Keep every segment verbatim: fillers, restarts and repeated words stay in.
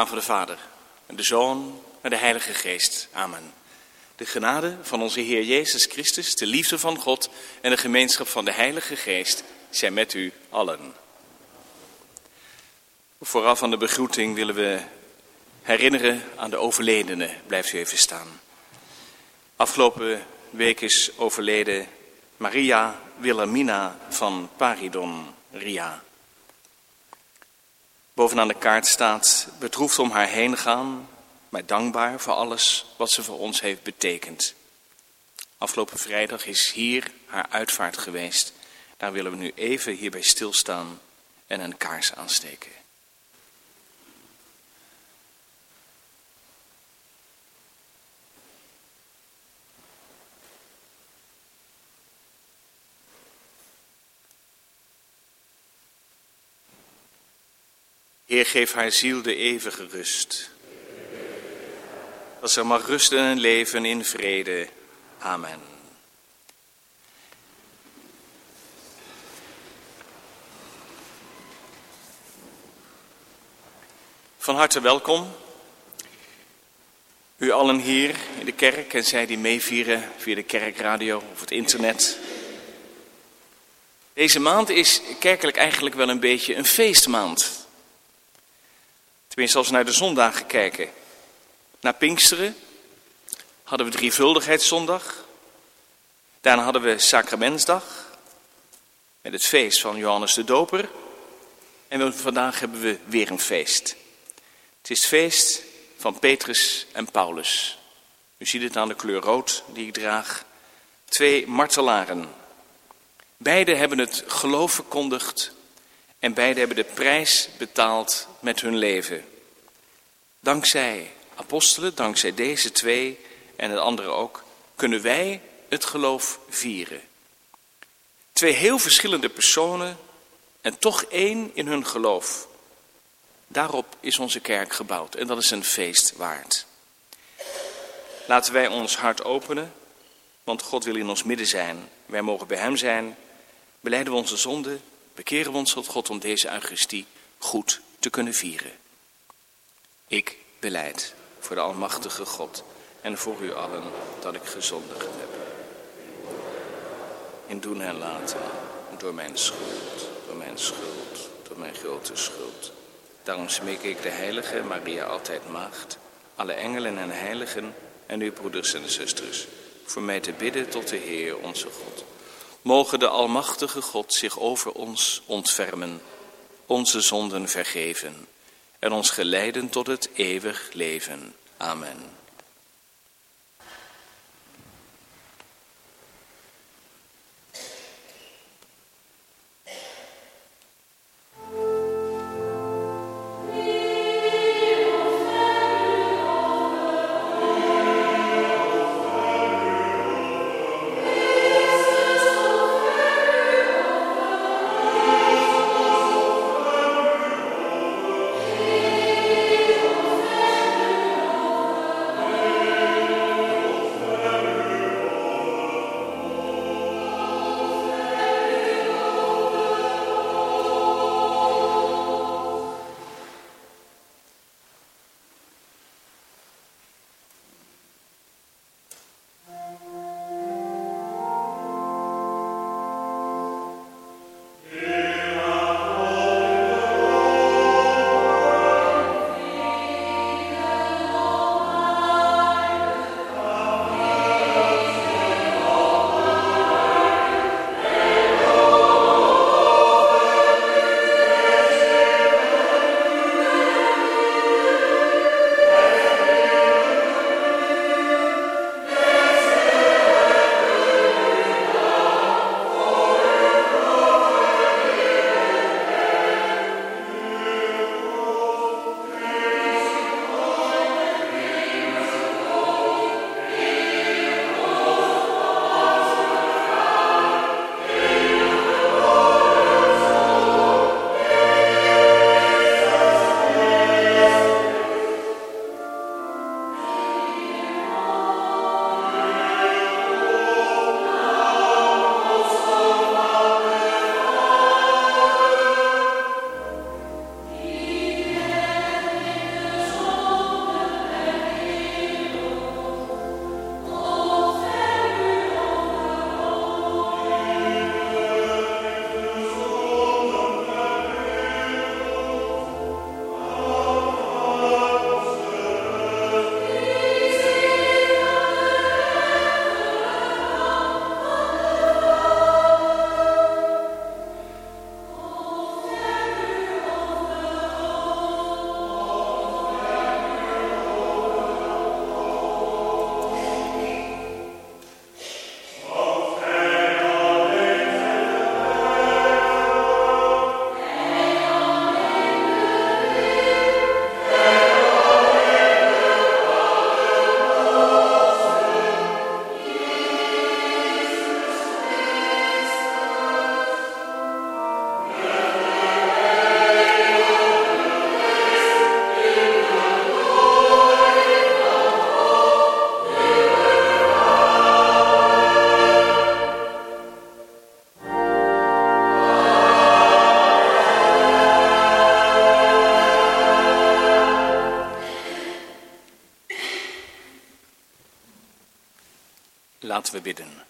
naam van de Vader, en de Zoon, en de Heilige Geest. Amen. De genade van onze Heer Jezus Christus, de liefde van God en de gemeenschap van de Heilige Geest zijn met u allen. Vooraf aan de begroeting willen we herinneren aan de overledenen. Blijft u even staan. Afgelopen week is overleden Maria Wilhelmina van Paridon, Ria. Bovenaan de kaart staat: bedroefd om haar heen gaan, maar dankbaar voor alles wat ze voor ons heeft betekend. Afgelopen vrijdag is hier haar uitvaart geweest. Daar willen we nu even hierbij stilstaan en een kaars aansteken. Heer, geef haar ziel de eeuwige rust. Dat ze mag rusten en leven in vrede. Amen. Van harte welkom. U allen hier in de kerk en zij die meevieren via de kerkradio of het internet. Deze maand is kerkelijk eigenlijk wel een beetje een feestmaand. Tenminste, als we naar de zondagen kijken. Na Pinksteren hadden we Drievuldigheidszondag. Daarna hadden we Sacramentsdag met het feest van Johannes de Doper. En vandaag hebben we weer een feest. Het is het feest van Petrus en Paulus. U ziet het aan de kleur rood die ik draag. Twee martelaren. Beiden hebben het geloof verkondigd. En beiden hebben de prijs betaald met hun leven. Dankzij apostelen, dankzij deze twee en het andere ook, kunnen wij het geloof vieren. Twee heel verschillende personen en toch één in hun geloof. Daarop is onze kerk gebouwd en dat is een feest waard. Laten wij ons hart openen, want God wil in ons midden zijn. Wij mogen bij hem zijn, belijden we onze zonden, bekeren we ons tot God om deze Eucharistie goed te kunnen vieren. Ik belijd voor de almachtige God en voor u allen dat ik gezondigd heb. In doen en laten, door mijn schuld, door mijn schuld, door mijn grote schuld. Daarom smeek ik de heilige Maria altijd maagd, alle engelen en heiligen en uw broeders en zusters, voor mij te bidden tot de Heer onze God. Mogen de almachtige God zich over ons ontfermen, onze zonden vergeven en ons geleiden tot het eeuwig leven. Amen. Amen. Laten we bidden.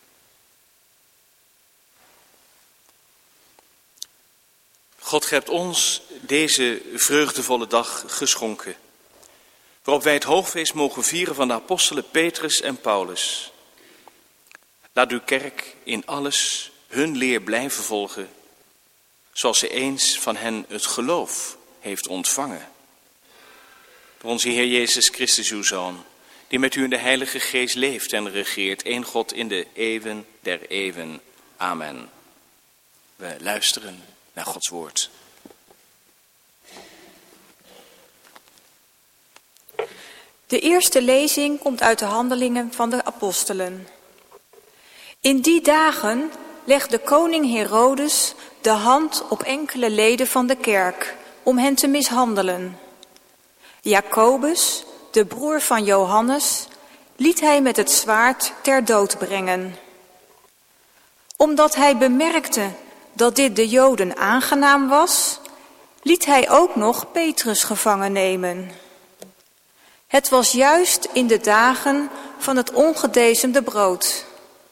God, gij hebt ons deze vreugdevolle dag geschonken, waarop wij het hoogfeest mogen vieren van de apostelen Petrus en Paulus. Laat uw kerk in alles hun leer blijven volgen, zoals ze eens van hen het geloof heeft ontvangen. Door onze Heer Jezus Christus, uw Zoon, die met u in de Heilige Geest leeft en regeert, één God in de eeuwen der eeuwen. Amen. We luisteren naar Gods woord. De eerste lezing komt uit de Handelingen van de Apostelen. In die dagen legde koning Herodes de hand op enkele leden van de kerk om hen te mishandelen. Jacobus, de broer van Johannes, liet hij met het zwaard ter dood brengen. Omdat hij bemerkte dat dit de Joden aangenaam was, liet hij ook nog Petrus gevangen nemen. Het was juist in de dagen van het ongedezemde brood.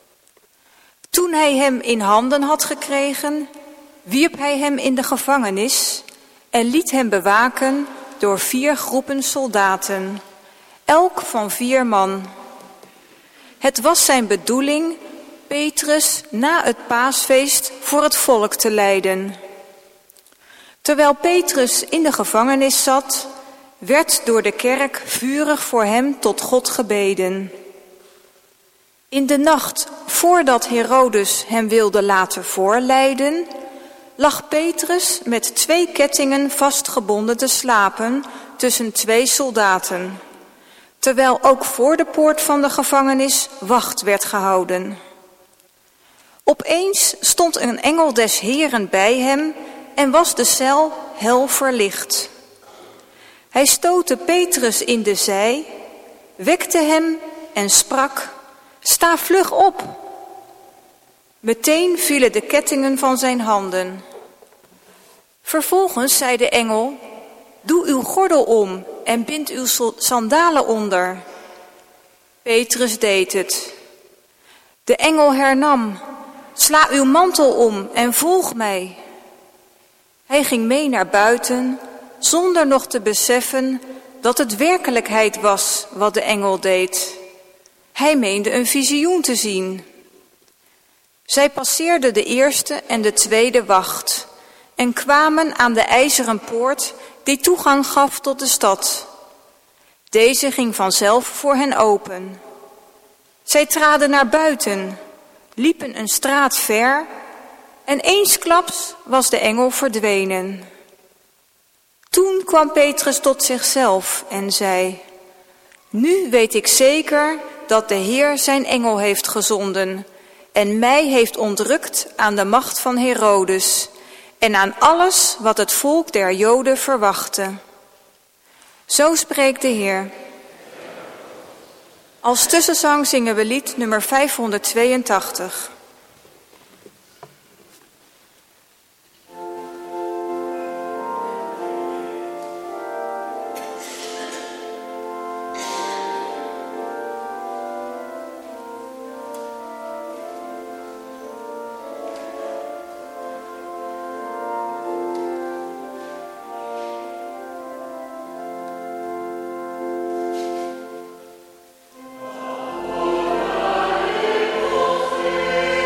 Toen hij hem in handen had gekregen, wierp hij hem in de gevangenis en liet hem bewaken door vier groepen soldaten, elk van vier man. Het was zijn bedoeling Petrus na het paasfeest voor het volk te leiden. Terwijl Petrus in de gevangenis zat, werd door de kerk vurig voor hem tot God gebeden. In de nacht voordat Herodes hem wilde laten voorleiden, lag Petrus met twee kettingen vastgebonden te slapen tussen twee soldaten, terwijl ook voor de poort van de gevangenis wacht werd gehouden. Opeens stond een engel des Heeren bij hem en was de cel hel verlicht. Hij stootte Petrus in de zij, wekte hem en sprak: "Sta vlug op!" Meteen vielen de kettingen van zijn handen. Vervolgens zei de engel: "Doe uw gordel om en bind uw sandalen onder." Petrus deed het. De engel hernam: "Sla uw mantel om en volg mij." Hij ging mee naar buiten, zonder nog te beseffen dat het werkelijkheid was wat de engel deed. Hij meende een visioen te zien. Zij passeerden de eerste en de tweede wacht en kwamen aan de ijzeren poort die toegang gaf tot de stad. Deze ging vanzelf voor hen open. Zij traden naar buiten, liepen een straat ver en eensklaps was de engel verdwenen. Toen kwam Petrus tot zichzelf en zei: "Nu weet ik zeker dat de Heer zijn engel heeft gezonden en mij heeft ontrukt aan de macht van Herodes en aan alles wat het volk der Joden verwachtte." Zo spreekt de Heer. Als tussenzang zingen we lied nummer vijfhonderdtweeëntachtig. Oh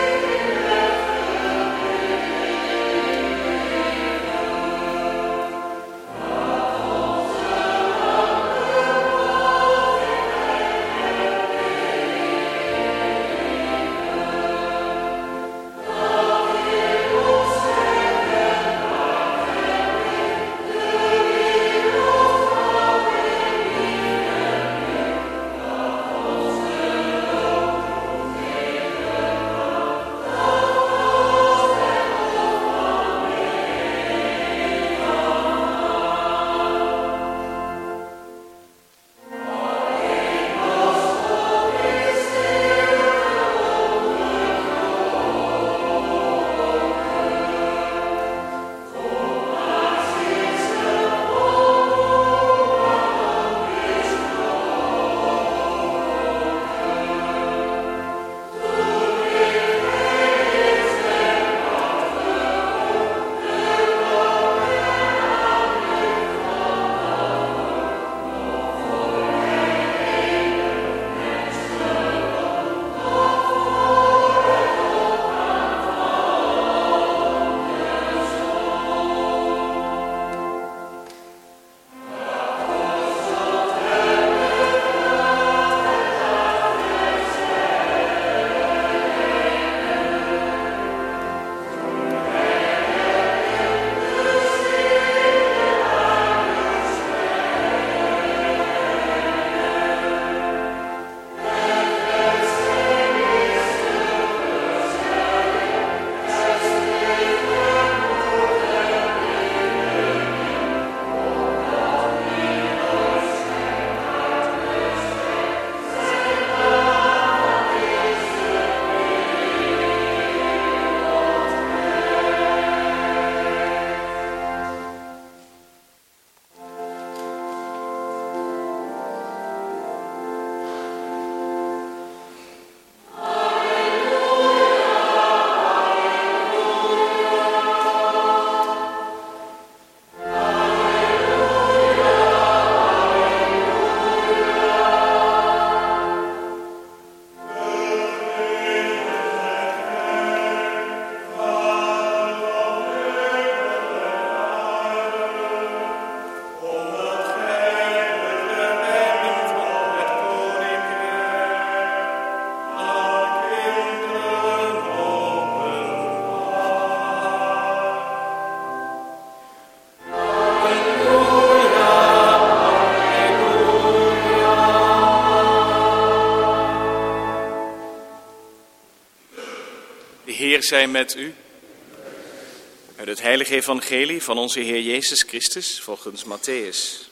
Heer zij met u. Uit het heilige evangelie van onze Heer Jezus Christus volgens Matthäus.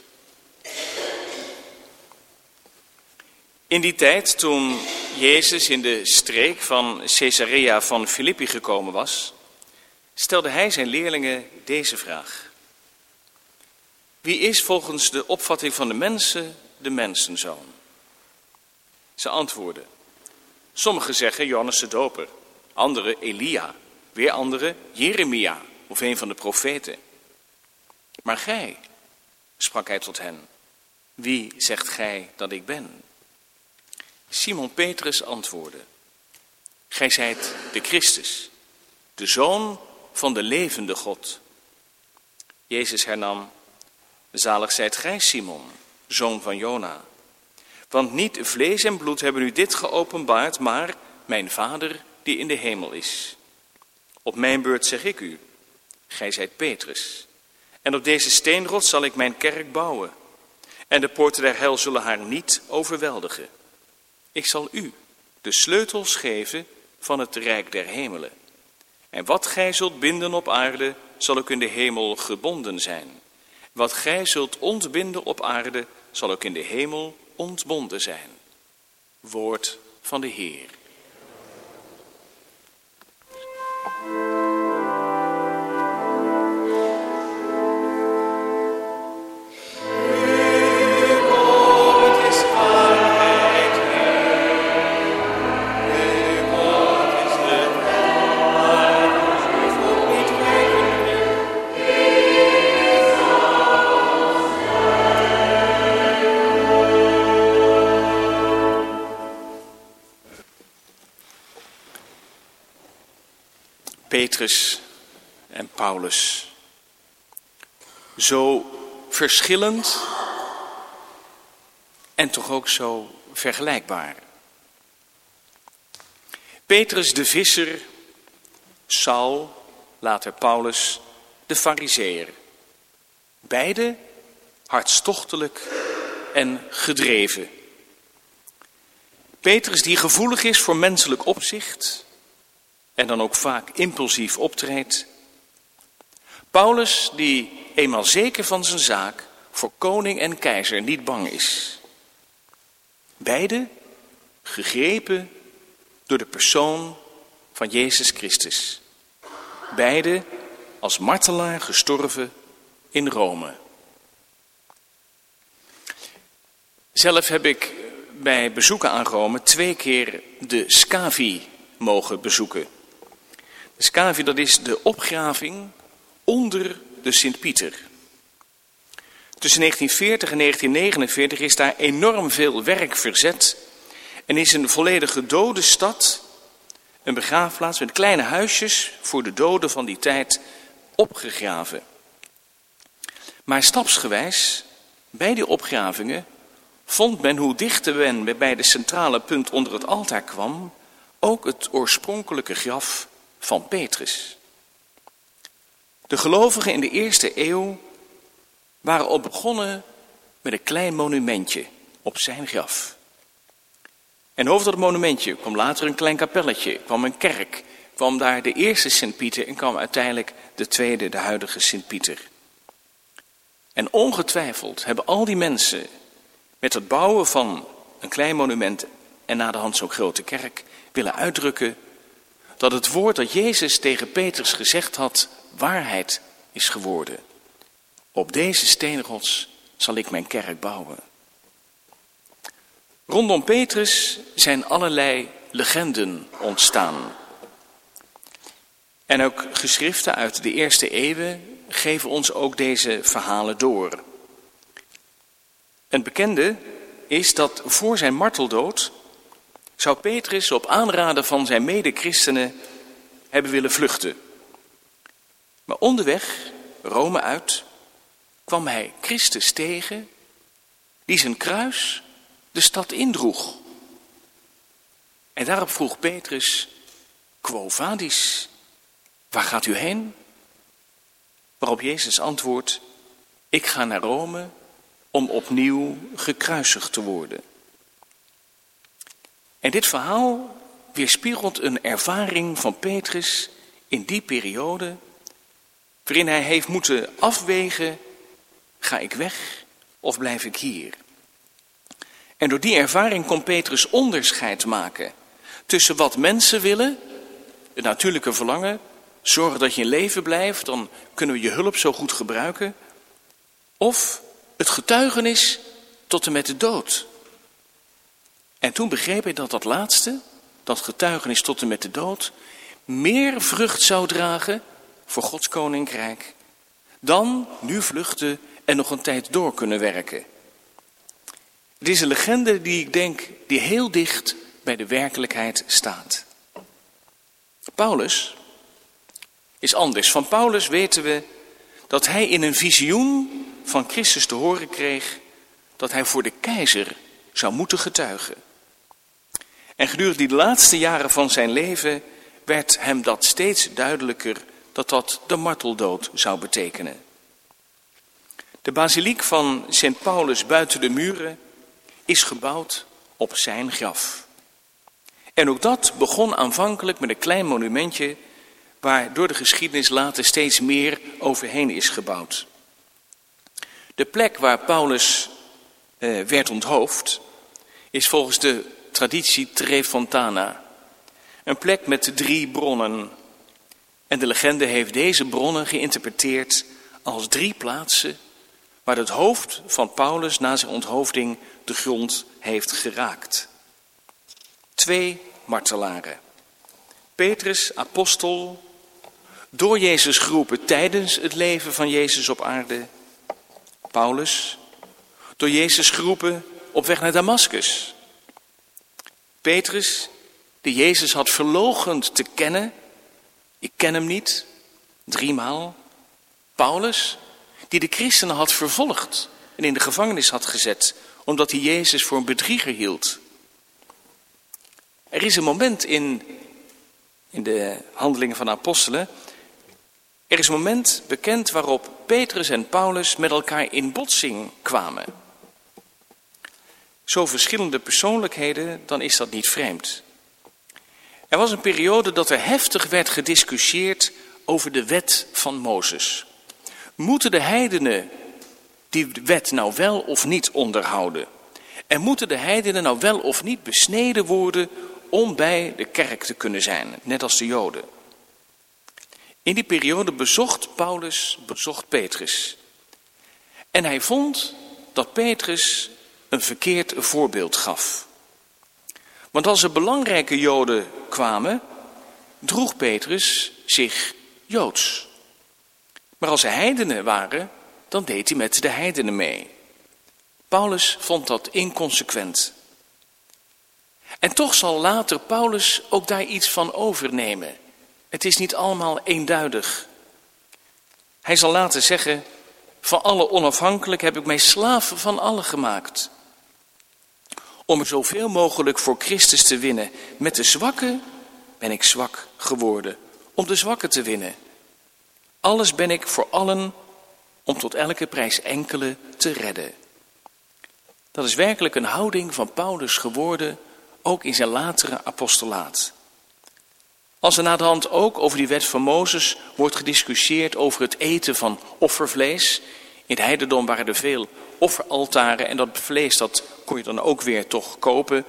In die tijd, toen Jezus in de streek van Caesarea van Filippi gekomen was, stelde hij zijn leerlingen deze vraag. Wie is volgens de opvatting van de mensen de mensenzoon? Ze antwoordden. Sommigen zeggen Johannes de Doper, anderen Elia, weer anderen Jeremia of een van de profeten. Maar gij, sprak hij tot hen, wie zegt gij dat ik ben? Simon Petrus antwoordde, gij zijt de Christus, de Zoon van de levende God. Jezus hernam, zalig zijt gij Simon, zoon van Jona. Want niet vlees en bloed hebben u dit geopenbaard, maar mijn Vader die in de hemel is. Op mijn beurt zeg ik u, gij zijt Petrus. En op deze steenrots zal ik mijn kerk bouwen. En de poorten der hel zullen haar niet overweldigen. Ik zal u de sleutels geven van het rijk der hemelen. En wat gij zult binden op aarde, zal ook in de hemel gebonden zijn. Wat gij zult ontbinden op aarde, zal ook in de hemel ontbonden zijn. Woord van de Heer. Petrus en Paulus. Zo verschillend en toch ook zo vergelijkbaar. Petrus de visser, Saul, later Paulus, de farizeeër. Beide hartstochtelijk en gedreven. Petrus die gevoelig is voor menselijk opzicht en dan ook vaak impulsief optreedt. Paulus die eenmaal zeker van zijn zaak voor koning en keizer niet bang is. Beide gegrepen door de persoon van Jezus Christus. Beide als martelaar gestorven in Rome. Zelf heb ik bij bezoeken aan Rome twee keer de Scavi mogen bezoeken. De Scavi, dat is de opgraving onder de Sint-Pieter. Tussen negentien veertig en negentien negenenveertig is daar enorm veel werk verzet en is een volledige dode stad, een begraafplaats met kleine huisjes voor de doden van die tijd opgegraven. Maar stapsgewijs, bij die opgravingen, vond men hoe dichter men bij de centrale punt onder het altaar kwam, ook het oorspronkelijke graf van Petrus. De gelovigen in de eerste eeuw waren al begonnen met een klein monumentje op zijn graf. En over dat monumentje kwam later een klein kapelletje, kwam een kerk, kwam daar de eerste Sint-Pieter en kwam uiteindelijk de tweede, de huidige Sint-Pieter. En ongetwijfeld hebben al die mensen met het bouwen van een klein monument en na de hand zo'n grote kerk willen uitdrukken dat het woord dat Jezus tegen Petrus gezegd had waarheid is geworden. Op deze steenrots zal ik mijn kerk bouwen. Rondom Petrus zijn allerlei legenden ontstaan. En ook geschriften uit de eerste eeuwen geven ons ook deze verhalen door. Een bekende is dat voor zijn marteldood zou Petrus op aanraden van zijn mede-christenen hebben willen vluchten. Maar onderweg, Rome uit, kwam hij Christus tegen die zijn kruis de stad indroeg. En daarop vroeg Petrus, quo vadis, waar gaat u heen? Waarop Jezus antwoordt, ik ga naar Rome om opnieuw gekruisigd te worden. En dit verhaal weerspiegelt een ervaring van Petrus in die periode, waarin hij heeft moeten afwegen, ga ik weg of blijf ik hier? En door die ervaring kon Petrus onderscheid maken tussen wat mensen willen, het natuurlijke verlangen, zorgen dat je in leven blijft, dan kunnen we je hulp zo goed gebruiken, of het getuigenis tot en met de dood. En toen begreep hij dat dat laatste, dat getuigenis tot en met de dood, meer vrucht zou dragen voor Gods koninkrijk dan nu vluchten en nog een tijd door kunnen werken. Het is een legende die ik denk die heel dicht bij de werkelijkheid staat. Paulus is anders. Van Paulus weten we dat hij in een visioen van Christus te horen kreeg dat hij voor de keizer zou moeten getuigen. En gedurende die laatste jaren van zijn leven werd hem dat steeds duidelijker dat dat de marteldood zou betekenen. De basiliek van Sint Paulus buiten de muren is gebouwd op zijn graf. En ook dat begon aanvankelijk met een klein monumentje waar door de geschiedenis later steeds meer overheen is gebouwd. De plek waar Paulus eh, werd onthoofd is volgens de traditie Tre Fontana. Een plek met drie bronnen. En de legende heeft deze bronnen geïnterpreteerd als drie plaatsen waar het hoofd van Paulus na zijn onthoofding de grond heeft geraakt. Twee martelaren. Petrus, apostel, door Jezus geroepen tijdens het leven van Jezus op aarde. Paulus, door Jezus geroepen op weg naar Damascus. Petrus, die Jezus had verloochend te kennen. Ik ken hem niet, driemaal. Paulus, die de christenen had vervolgd en in de gevangenis had gezet, omdat hij Jezus voor een bedrieger hield. Er is een moment in, in de handelingen van de apostelen, er is een moment bekend waarop Petrus en Paulus met elkaar in botsing kwamen. Zo verschillende persoonlijkheden, dan is dat niet vreemd. Er was een periode dat er heftig werd gediscussieerd over de wet van Mozes. Moeten de heidenen die wet nou wel of niet onderhouden? En moeten de heidenen nou wel of niet besneden worden om bij de kerk te kunnen zijn, net als de Joden? In die periode bezocht Paulus, bezocht Petrus. En hij vond dat Petrus een verkeerd voorbeeld gaf. Want als er belangrijke Joden kwamen, droeg Petrus zich Joods. Maar als er heidenen waren, dan deed hij met de heidenen mee. Paulus vond dat inconsequent. En toch zal later Paulus ook daar iets van overnemen. Het is niet allemaal eenduidig. Hij zal later zeggen, van alle onafhankelijk heb ik mij slaaf van allen gemaakt. Om er zoveel mogelijk voor Christus te winnen. Met de zwakken ben ik zwak geworden, om de zwakken te winnen. Alles ben ik voor allen, om tot elke prijs enkele te redden. Dat is werkelijk een houding van Paulus geworden, ook in zijn latere apostolaat. Als er na de hand ook over die wet van Mozes wordt gediscussieerd over het eten van offervlees. In het heidendom waren er veel offeraltaren en dat vlees dat kon je dan ook weer toch kopen.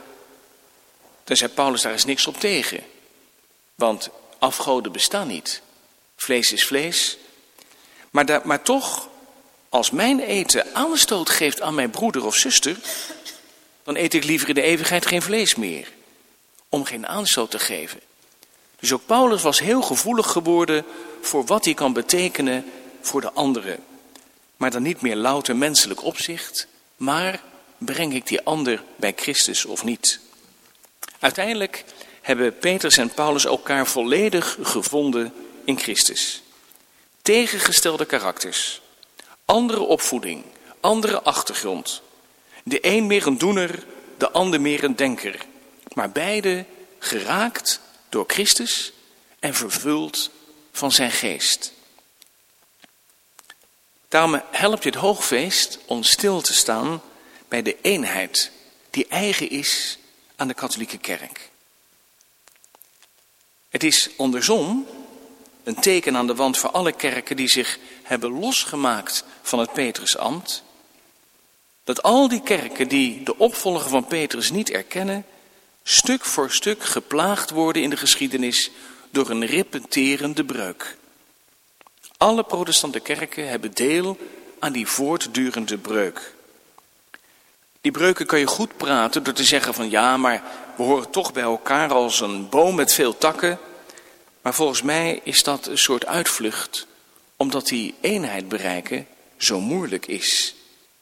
Dan zei Paulus, daar is niks op tegen. Want afgoden bestaan niet. Vlees is vlees. Maar, da- maar toch, als mijn eten aanstoot geeft aan mijn broeder of zuster, dan eet ik liever in de eeuwigheid geen vlees meer. Om geen aanstoot te geven. Dus ook Paulus was heel gevoelig geworden voor wat hij kan betekenen voor de anderen. Maar dan niet meer louter menselijk opzicht, maar breng ik die ander bij Christus of niet? Uiteindelijk hebben Petrus en Paulus elkaar volledig gevonden in Christus. Tegengestelde karakters, andere opvoeding, andere achtergrond. De een meer een doener, de ander meer een denker. Maar beide geraakt door Christus en vervuld van zijn geest. Daarom helpt dit hoogfeest ons stil te staan bij de eenheid die eigen is aan de katholieke kerk. Het is andersom een teken aan de wand voor alle kerken die zich hebben losgemaakt van het Petrusambt, dat al die kerken die de opvolger van Petrus niet erkennen, stuk voor stuk geplaagd worden in de geschiedenis door een repeterende breuk. Alle protestante kerken hebben deel aan die voortdurende breuk. Die breuken kan je goed praten door te zeggen van ja, maar we horen toch bij elkaar als een boom met veel takken. Maar volgens mij is dat een soort uitvlucht, omdat die eenheid bereiken zo moeilijk is.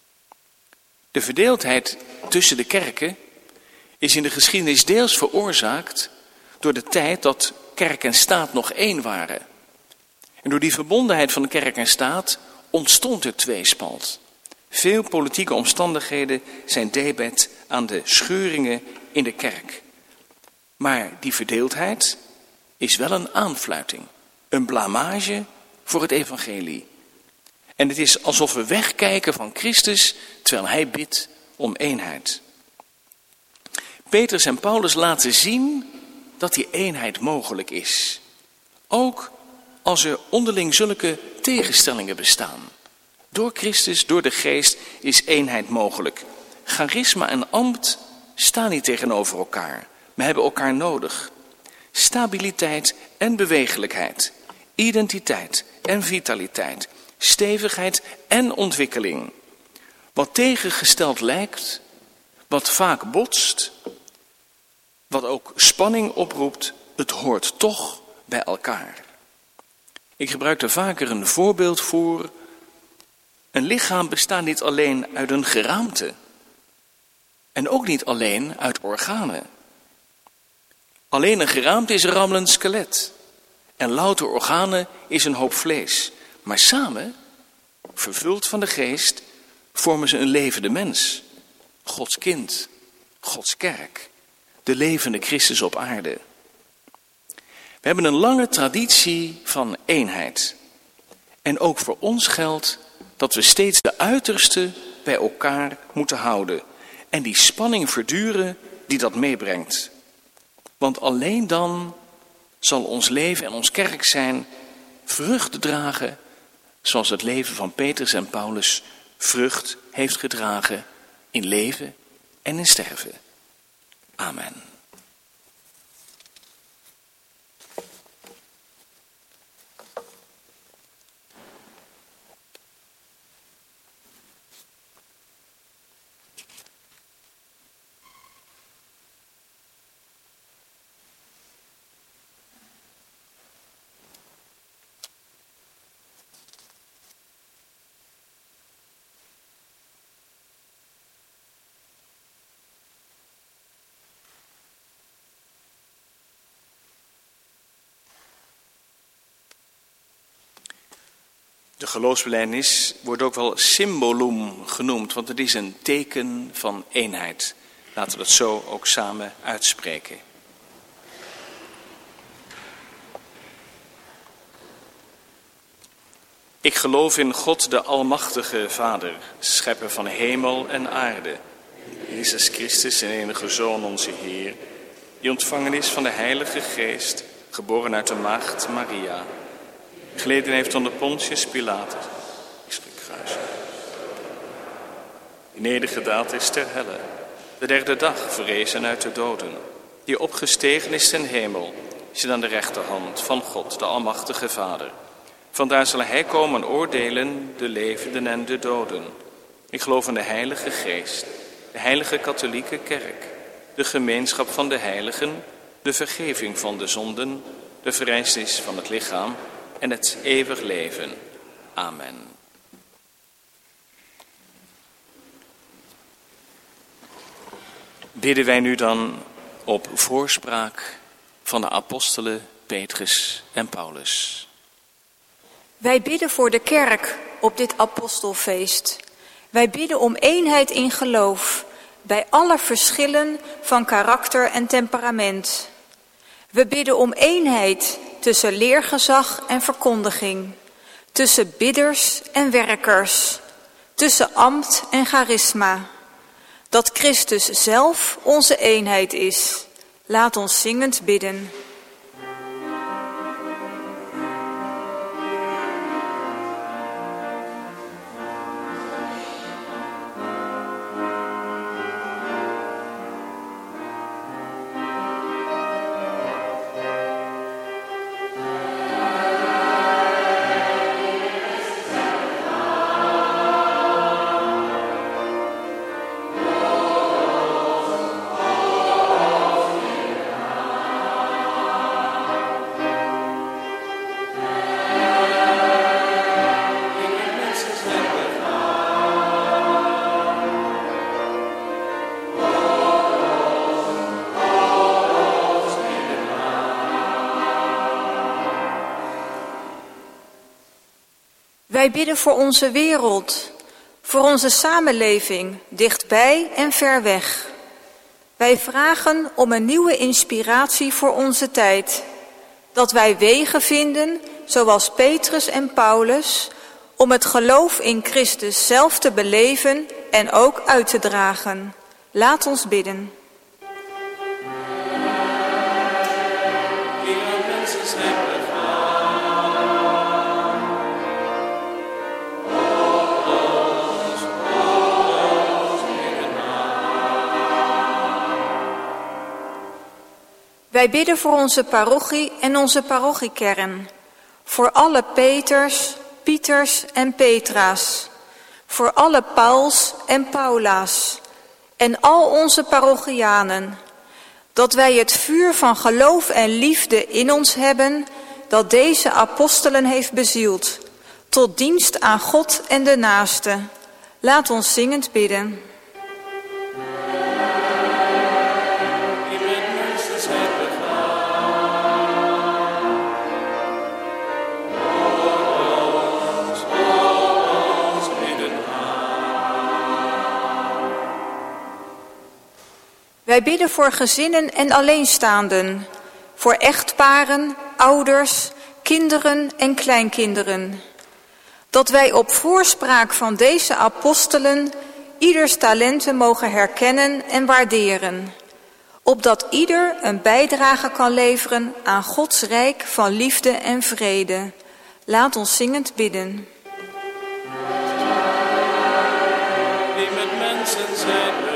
De verdeeldheid tussen de kerken is in de geschiedenis deels veroorzaakt door de tijd dat kerk en staat nog één waren. En door die verbondenheid van de kerk en staat ontstond er tweespalt. Veel politieke omstandigheden zijn debet aan de scheuringen in de kerk. Maar die verdeeldheid is wel een aanfluiting, een blamage voor het evangelie. En het is alsof we wegkijken van Christus terwijl hij bidt om eenheid. Petrus en Paulus laten zien dat die eenheid mogelijk is. Ook als er onderling zulke tegenstellingen bestaan. Door Christus, door de geest is eenheid mogelijk. Charisma en ambt staan niet tegenover elkaar, maar hebben elkaar nodig. Stabiliteit en bewegelijkheid, identiteit en vitaliteit, stevigheid en ontwikkeling. Wat tegengesteld lijkt, wat vaak botst, wat ook spanning oproept, het hoort toch bij elkaar. Ik gebruik er vaker een voorbeeld voor. Een lichaam bestaat niet alleen uit een geraamte en ook niet alleen uit organen. Alleen een geraamte is een rammelend skelet en louter organen is een hoop vlees. Maar samen, vervuld van de geest, vormen ze een levende mens. Gods kind, Gods kerk, de levende Christus op aarde. We hebben een lange traditie van eenheid. En ook voor ons geldt dat we steeds de uiterste bij elkaar moeten houden. En die spanning verduren die dat meebrengt. Want alleen dan zal ons leven en ons kerk zijn vrucht dragen, zoals het leven van Petrus en Paulus vrucht heeft gedragen in leven en in sterven. Amen. De geloofsbelijdenis wordt ook wel symbolum genoemd, want het is een teken van eenheid. Laten we dat zo ook samen uitspreken. Ik geloof in God, de Almachtige Vader, schepper van hemel en aarde. Jezus Christus, zijn enige Zoon, onze Heer, die ontvangen is van de Heilige Geest, geboren uit de maagd Maria, geleden heeft onder Pontius Pilatus, die nedergedaald is ter helle, de derde dag verrezen uit de doden, die opgestegen is ten hemel, zit aan de rechterhand van God, de Almachtige Vader. Vandaar zal hij komen oordelen de levenden en de doden. Ik geloof in de Heilige Geest, de Heilige Katholieke Kerk, de gemeenschap van de heiligen, de vergeving van de zonden, de verrijzenis van het lichaam en het eeuwig leven. Amen. Bidden wij nu dan op voorspraak van de apostelen Petrus en Paulus. Wij bidden voor de kerk op dit apostelfeest. Wij bidden om eenheid in geloof bij alle verschillen van karakter en temperament. We bidden om eenheid tussen leergezag en verkondiging, tussen bidders en werkers, tussen ambt en charisma. Dat Christus zelf onze eenheid is. Laat ons zingend bidden. Wij bidden voor onze wereld, voor onze samenleving, dichtbij en ver weg. Wij vragen om een nieuwe inspiratie voor onze tijd. Dat wij wegen vinden, zoals Petrus en Paulus, om het geloof in Christus zelf te beleven en ook uit te dragen. Laat ons bidden. Wij bidden voor onze parochie en onze parochiekern, voor alle Peters, Pieters en Petra's, voor alle Pauls en Paula's en al onze parochianen, dat wij het vuur van geloof en liefde in ons hebben, dat deze apostelen heeft bezield, tot dienst aan God en de naaste. Laat ons zingend bidden. Wij bidden voor gezinnen en alleenstaanden, voor echtparen, ouders, kinderen en kleinkinderen. Dat wij op voorspraak van deze apostelen ieders talenten mogen herkennen en waarderen, opdat ieder een bijdrage kan leveren aan Gods rijk van liefde en vrede. Laat ons zingend bidden. Die met mensen zijn begaan.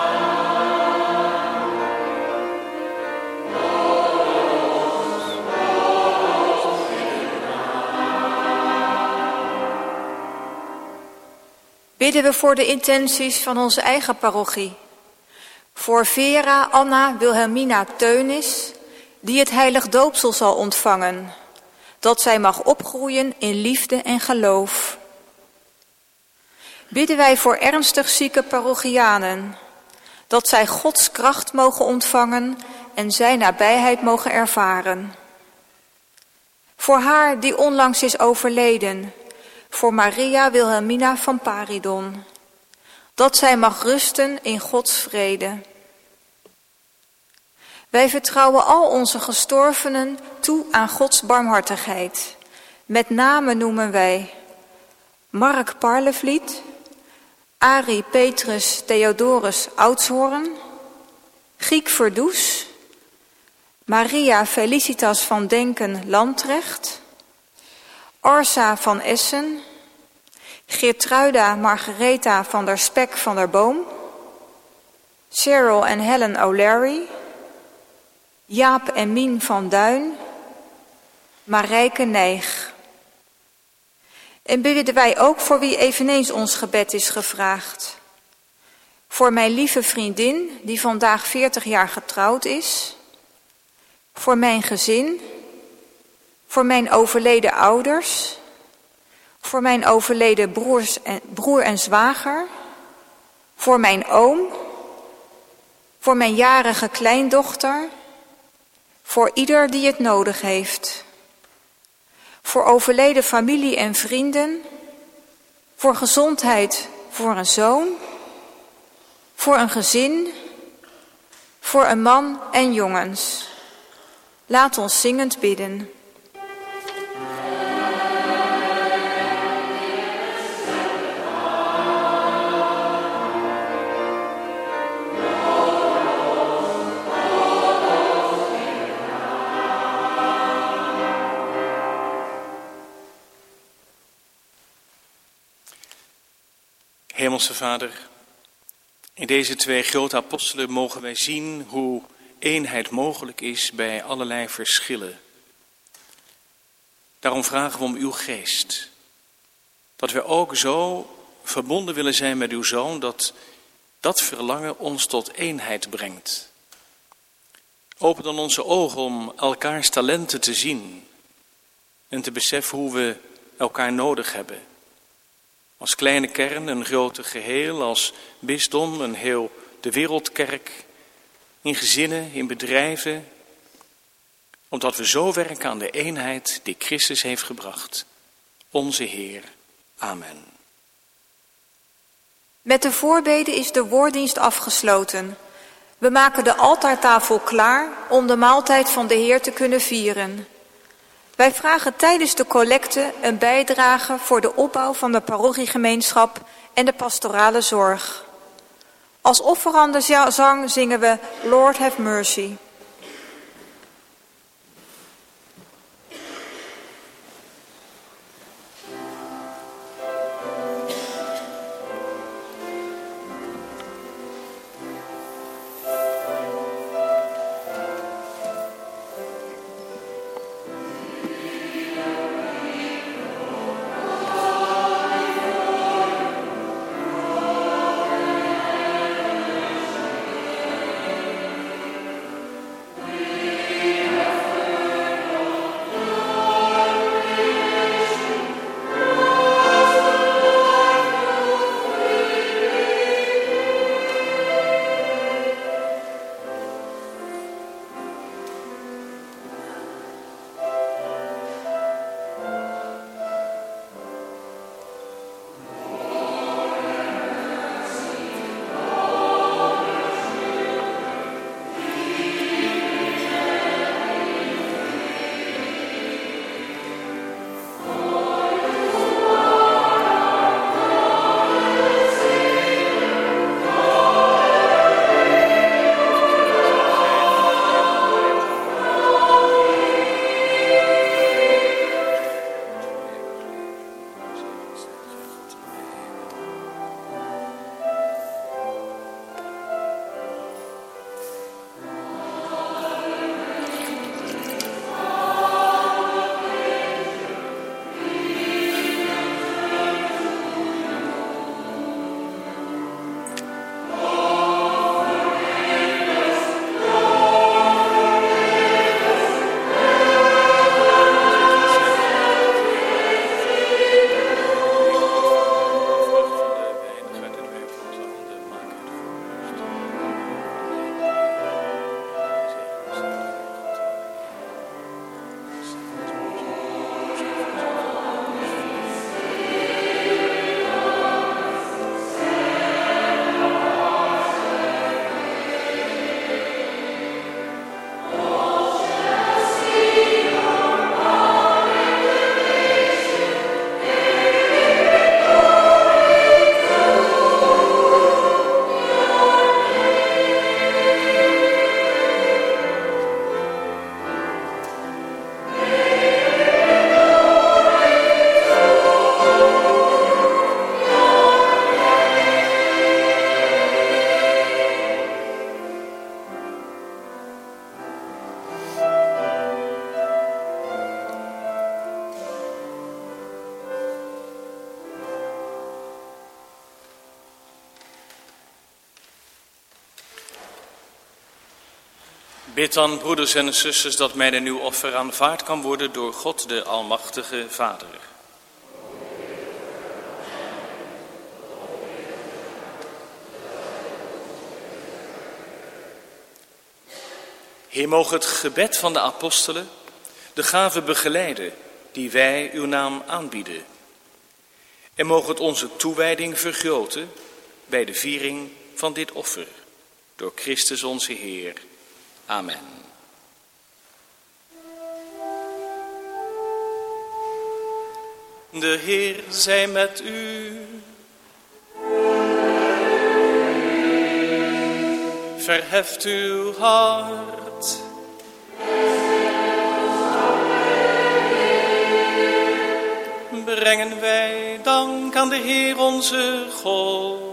Bidden we voor de intenties van onze eigen parochie. Voor Vera Anna Wilhelmina Teunis, die het heilig doopsel zal ontvangen. Dat zij mag opgroeien in liefde en geloof. Bidden wij voor ernstig zieke parochianen. Dat zij Gods kracht mogen ontvangen en zijn nabijheid mogen ervaren. Voor haar die onlangs is overleden. Voor Maria Wilhelmina van Paridon, dat zij mag rusten in Gods vrede. Wij vertrouwen al onze gestorvenen toe aan Gods barmhartigheid. Met name noemen wij Mark Parlevliet, Arie Petrus Theodorus Oudshoorn, Giek Verdoes, Maria Felicitas van Denken Lamprecht, Arsa van Essen, Geertruida Margaretha van der Spek van der Boom, Cheryl en Helen O'Leary, Jaap en Mien van Duin, Marijke Nijg. En bidden wij ook voor wie eveneens ons gebed is gevraagd. Voor mijn lieve vriendin die vandaag veertig jaar getrouwd is, voor mijn gezin, voor mijn overleden ouders, voor mijn overleden broers en, broer en zwager, voor mijn oom, voor mijn jarige kleindochter, voor ieder die het nodig heeft, voor overleden familie en vrienden, voor gezondheid voor een zoon, voor een gezin, voor een man en jongens. Laat ons zingend bidden. Hemelse Vader, in deze twee grote apostelen mogen wij zien hoe eenheid mogelijk is bij allerlei verschillen. Daarom vragen we om uw geest. Dat we ook zo verbonden willen zijn met uw Zoon, dat dat verlangen ons tot eenheid brengt. Open dan onze ogen om elkaars talenten te zien en te beseffen hoe we elkaar nodig hebben. Als kleine kern een grote geheel, als bisdom een heel de wereldkerk, in gezinnen, in bedrijven, omdat we zo werken aan de eenheid die Christus heeft gebracht, onze Heer. Amen. Met de voorbeden is de woorddienst afgesloten. We maken de altaartafel klaar om de maaltijd van de Heer te kunnen vieren. Wij vragen tijdens de collecte een bijdrage voor de opbouw van de parochiegemeenschap en de pastorale zorg. Als offerandenzang zingen we Lord have mercy. Bid dan, broeders en zusters, dat mijn en uw offer aanvaard kan worden door God, de Almachtige Vader. Heer, moge het gebed van de apostelen de gave begeleiden die wij uw naam aanbieden. En moge het onze toewijding vergroten bij de viering van dit offer. Door Christus onze Heer. Amen. De Heer zij met u. Verheft uw hart. Brengen wij dank aan de Heer onze God.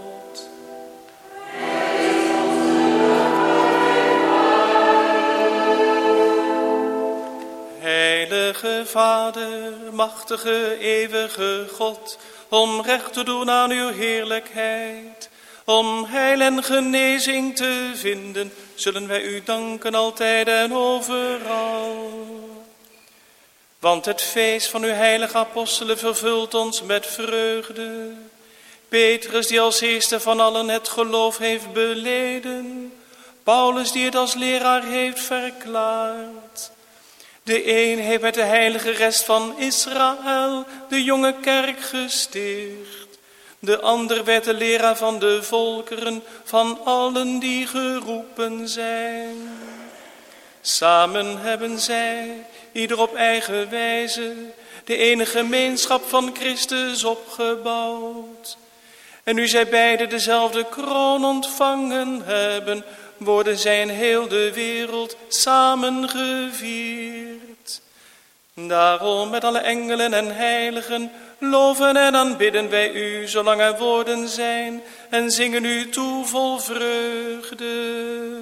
Heilige Vader, machtige, eeuwige God, om recht te doen aan uw heerlijkheid, om heil en genezing te vinden, zullen wij u danken altijd en overal. Want het feest van uw heilige apostelen vervult ons met vreugde. Petrus, die als eerste van allen het geloof heeft beleden. Paulus, die het als leraar heeft verklaard. De een heeft met de heilige rest van Israël de jonge kerk gesticht. De ander werd de leraar van de volkeren, van allen die geroepen zijn. Samen hebben zij, ieder op eigen wijze, de ene gemeenschap van Christus opgebouwd. En nu zij beide dezelfde kroon ontvangen hebben, worden zij in heel de wereld samen gevierd. Daarom met alle engelen en heiligen loven en aanbidden wij u, zolang er woorden zijn, en zingen u toe vol vreugde.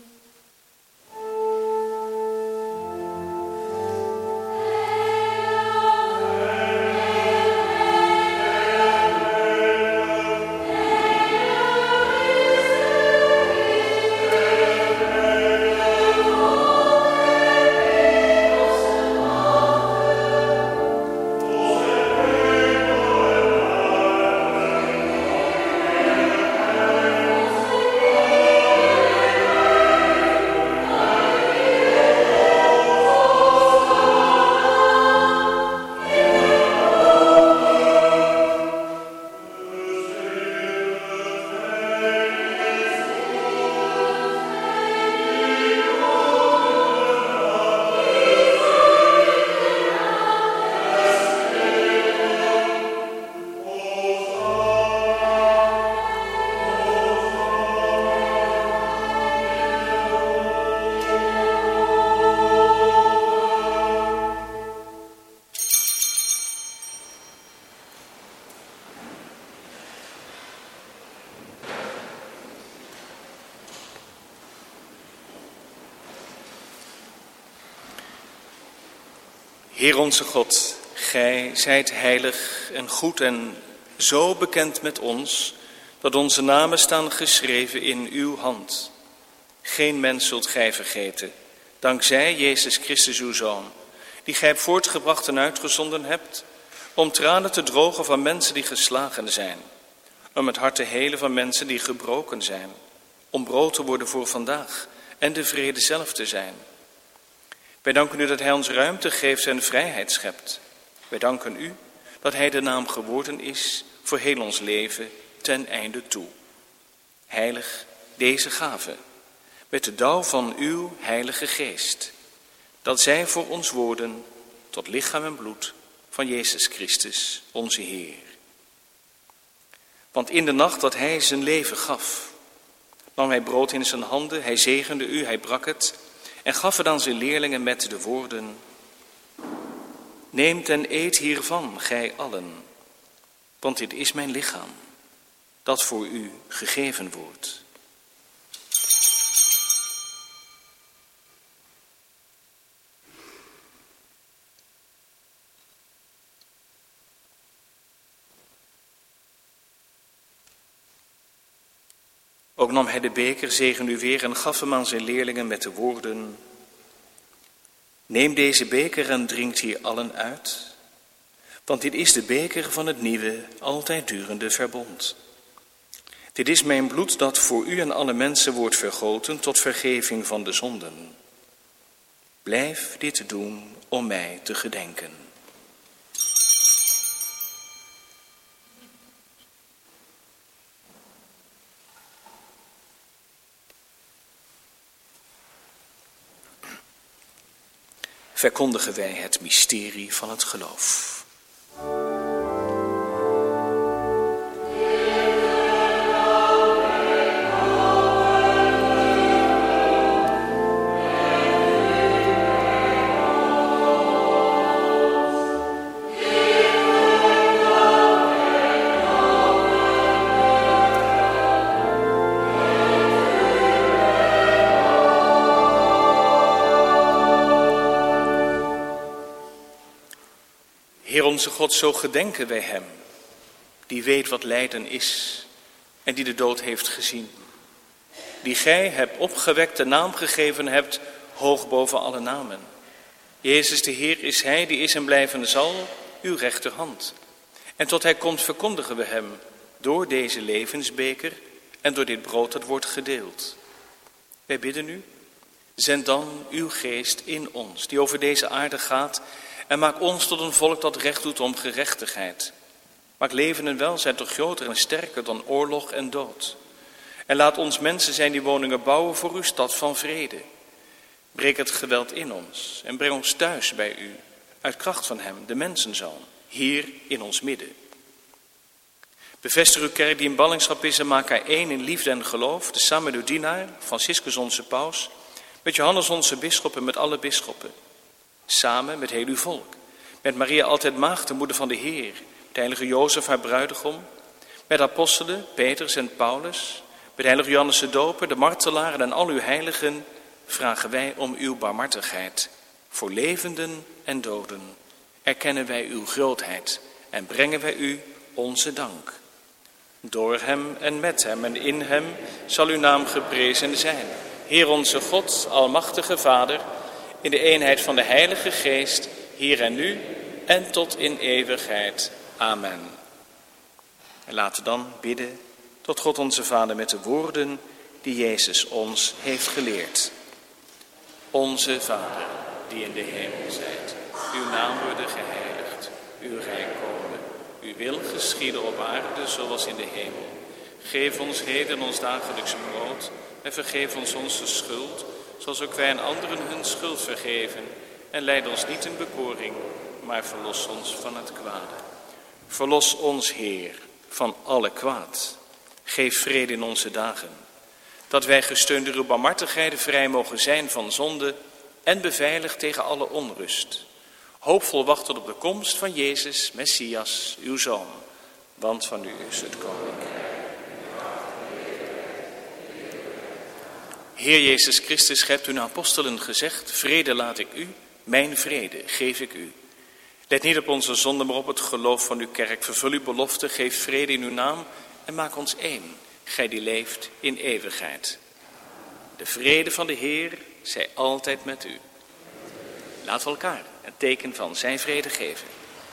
Heer onze God, gij zijt heilig en goed en zo bekend met ons, dat onze namen staan geschreven in uw hand. Geen mens zult gij vergeten, dankzij Jezus Christus uw Zoon, die gij hebt voortgebracht en uitgezonden hebt, om tranen te drogen van mensen die geslagen zijn, om het hart te helen van mensen die gebroken zijn, om brood te worden voor vandaag en de vrede zelf te zijn. Wij danken u dat hij ons ruimte geeft en vrijheid schept. Wij danken u dat hij de naam geworden is voor heel ons leven ten einde toe. Heilig deze gave, met de dauw van uw heilige geest, dat zij voor ons worden tot lichaam en bloed van Jezus Christus, onze Heer. Want in de nacht dat hij zijn leven gaf, nam hij brood in zijn handen, hij zegende u, hij brak het en gaf het aan zijn leerlingen met de woorden: neemt en eet hiervan, gij allen, want dit is mijn lichaam, dat voor u gegeven wordt. Ook nam hij de beker, zegende u weer en gaf hem aan zijn leerlingen met de woorden: neem deze beker en drinkt hier allen uit, want dit is de beker van het nieuwe, altijd durende verbond. Dit is mijn bloed dat voor u en alle mensen wordt vergoten tot vergeving van de zonden. Blijf dit doen om mij te gedenken. Verkondigen wij het mysterie van het geloof. Heer onze God, zo gedenken wij hem, die weet wat lijden is en die de dood heeft gezien. Die gij hebt opgewekt, de naam gegeven hebt, hoog boven alle namen. Jezus de Heer is hij die is en blijven zal, uw rechterhand. En tot hij komt verkondigen we hem door deze levensbeker en door dit brood dat wordt gedeeld. Wij bidden u, Zend dan uw geest in ons, die over deze aarde gaat, en maak ons tot een volk dat recht doet om gerechtigheid. Maak leven en welzijn toch groter en sterker dan oorlog en dood. En laat ons mensen zijn die woningen bouwen voor uw stad van vrede. Breek het geweld in ons en breng ons thuis bij u, uit kracht van hem, de mensenzoon, hier in ons midden. Bevestig uw kerk die in ballingschap is en maak haar één in liefde en geloof, tezamen met uw dienaar, Franciscus onze paus, met Johannes onze bisschop en met alle bisschoppen. Samen met heel uw volk, met Maria altijd maagd, de moeder van de Heer, met heilige Jozef haar bruidegom, met apostelen, Petrus en Paulus, met heilige Johannes de Doper, de martelaren en al uw heiligen, vragen wij om uw barmhartigheid. Voor levenden en doden erkennen wij uw grootheid en brengen wij u onze dank. Door hem en met hem en in hem zal uw naam geprezen zijn. Heer onze God, almachtige Vader, in de eenheid van de Heilige Geest, hier en nu en tot in eeuwigheid. Amen. En laten we dan bidden tot God onze Vader met de woorden die Jezus ons heeft geleerd. Onze Vader, die in de hemel zijt, uw naam worden geheiligd, uw rijk komen, uw wil geschieden op aarde zoals in de hemel. Geef ons heden ons dagelijks brood en vergeef ons onze schuld, zoals ook wij aan anderen hun schuld vergeven. En leid ons niet in bekoring, maar verlos ons van het kwade. Verlos ons, Heer, van alle kwaad. Geef vrede in onze dagen, dat wij gesteund door uw barmhartigheid vrij mogen zijn van zonde en beveiligd tegen alle onrust. Hoopvol wachten op de komst van Jezus, Messias, uw Zoon. Want van u is het koninkrijk. Heer Jezus Christus, gij hebt uw apostelen gezegd, vrede laat ik u, mijn vrede geef ik u. Let niet op onze zonde, maar op het geloof van uw kerk. Vervul uw belofte, geef vrede in uw naam en maak ons één, gij die leeft in eeuwigheid. De vrede van de Heer zij altijd met u. Laten we elkaar een teken van zijn vrede geven.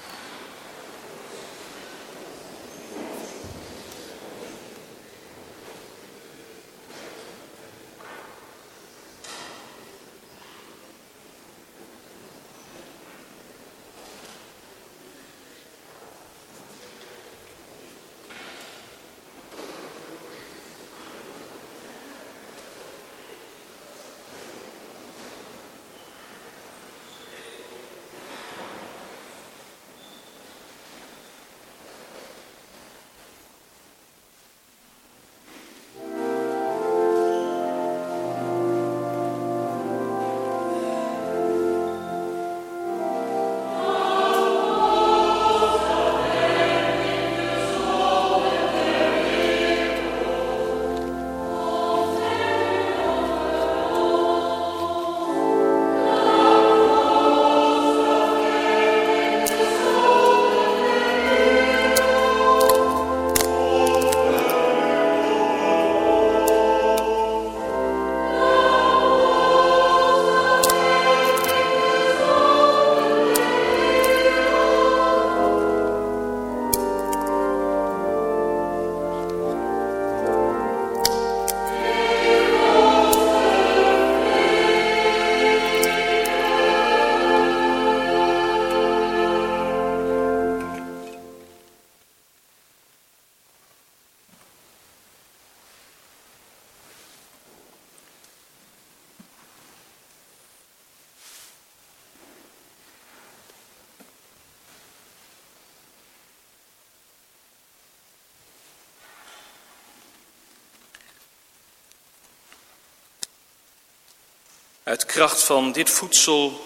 Uit kracht van dit voedsel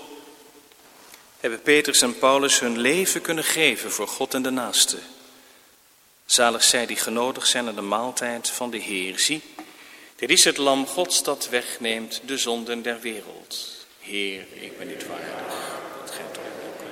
hebben Petrus en Paulus hun leven kunnen geven voor God en de naaste. Zalig zij die genodigd zijn aan de maaltijd van de Heer. Zie, dit is het lam Gods dat wegneemt de zonden der wereld. Heer, ik ben niet waardig dat gij tot mij komt.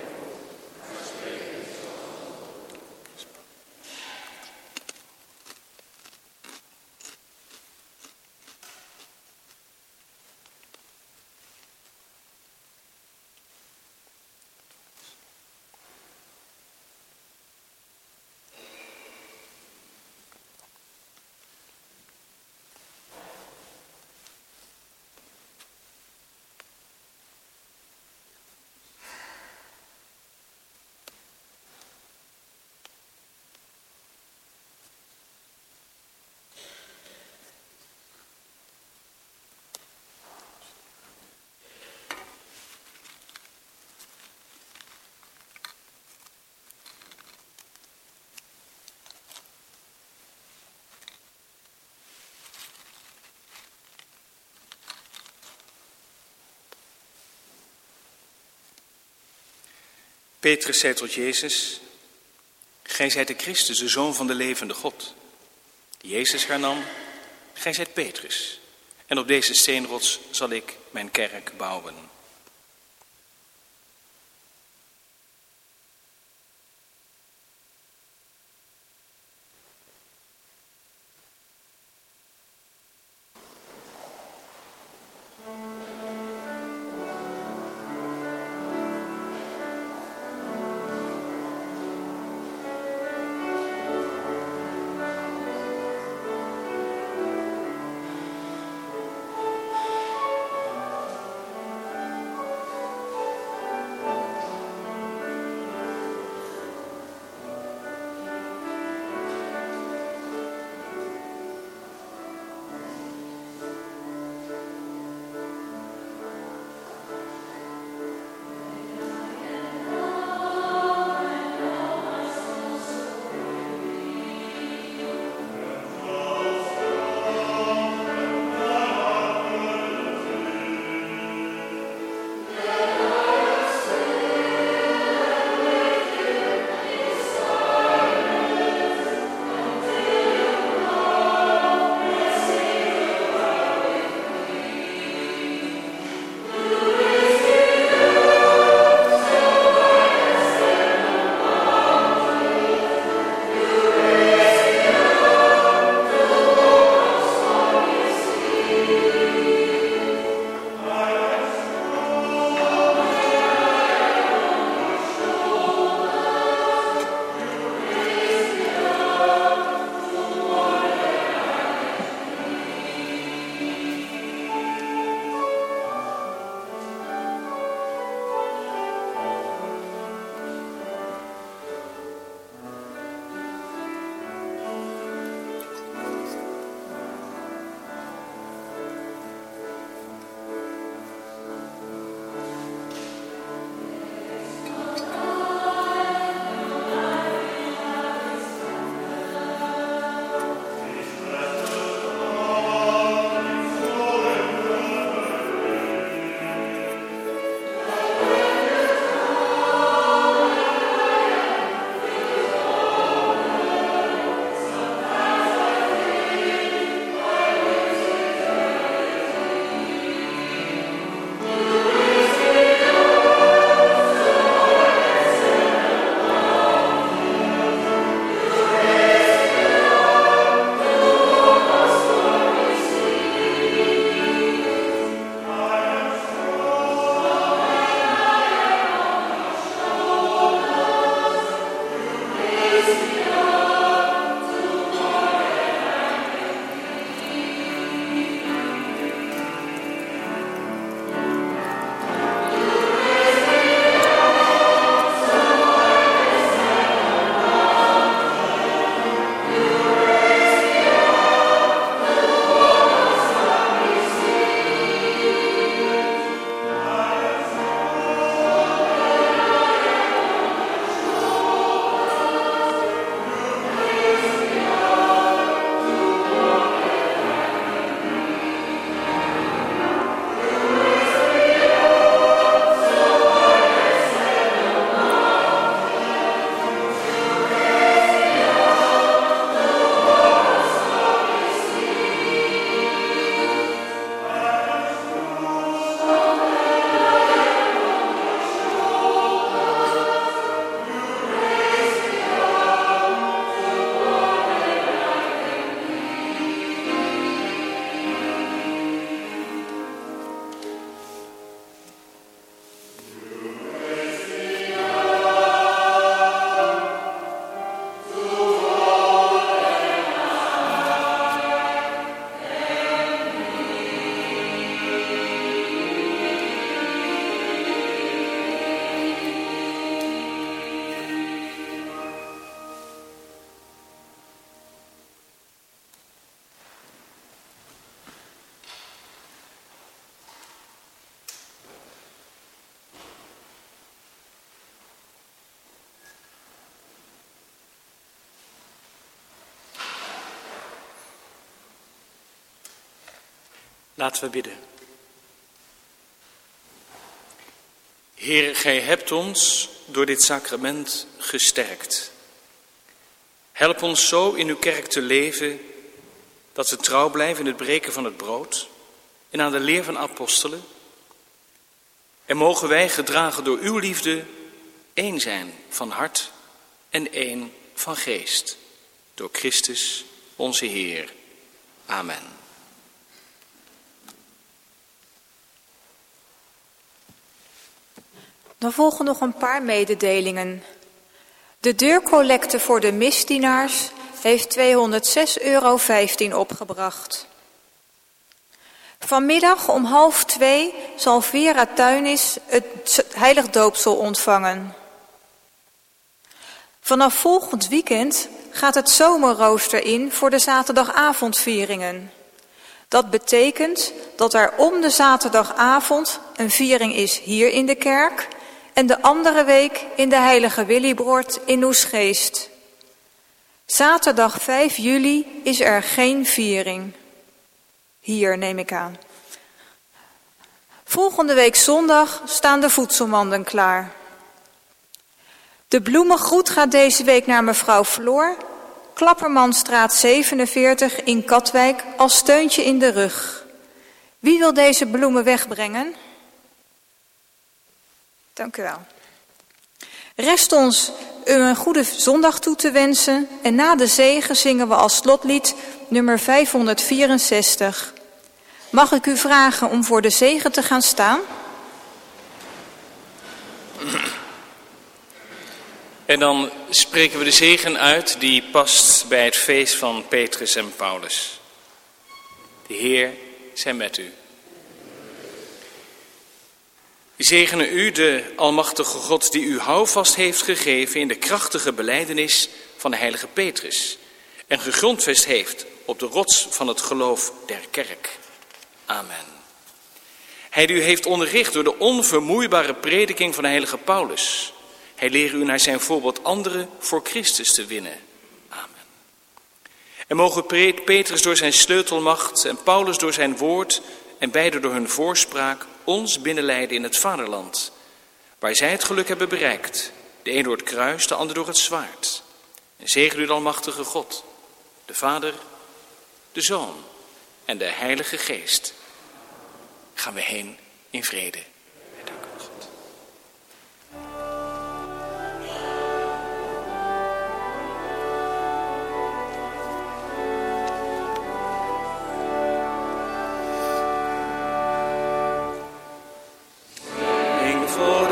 Petrus zei tot Jezus: Gij zijt de Christus, de Zoon van de levende God. Jezus hernam: Gij zijt Petrus, en op deze steenrots zal ik mijn kerk bouwen. Laten we bidden. Heer, gij hebt ons door dit sacrament gesterkt. Help ons zo in uw kerk te leven, dat we trouw blijven in het breken van het brood en aan de leer van apostelen. En mogen wij, gedragen door uw liefde, één zijn van hart en één van geest. Door Christus, onze Heer. Amen. Dan volgen nog een paar mededelingen. De deurcollecte voor de misdienaars heeft tweehonderdzes euro vijftien opgebracht. Vanmiddag om half twee zal Vera Tuinis het heilig doopsel ontvangen. Vanaf volgend weekend gaat het zomerrooster in voor de zaterdagavondvieringen. Dat betekent dat er om de zaterdagavond een viering is hier in de kerk en de andere week in de Heilige Willibrord in Oesgeest. Zaterdag vijf juli is er geen viering. Hier neem ik aan. Volgende week zondag staan de voedselmanden klaar. De bloemengroet gaat deze week naar mevrouw Floor, Klappermanstraat zevenenveertig in Katwijk, als steuntje in de rug. Wie wil deze bloemen wegbrengen? Dank u wel. Rest ons u een goede zondag toe te wensen en na de zegen zingen we als slotlied nummer vijfhonderdvierenzestig. Mag ik u vragen om voor de zegen te gaan staan? En dan spreken we de zegen uit die past bij het feest van Petrus en Paulus. De Heer zij met u. Zegene u, de almachtige God, die u houvast heeft gegeven in de krachtige belijdenis van de heilige Petrus en gegrondvest heeft op de rots van het geloof der kerk. Amen. Hij die u heeft onderricht door de onvermoeibare prediking van de heilige Paulus. Hij leert u naar zijn voorbeeld anderen voor Christus te winnen. Amen. En mogen Petrus door zijn sleutelmacht en Paulus door zijn woord en beide door hun voorspraak ons binnenleiden in het vaderland, waar zij het geluk hebben bereikt, de een door het kruis, de ander door het zwaard. En zegen u de almachtige God, de Vader, de Zoon en de Heilige Geest. Gaan we heen in vrede. Dank u, God. Voor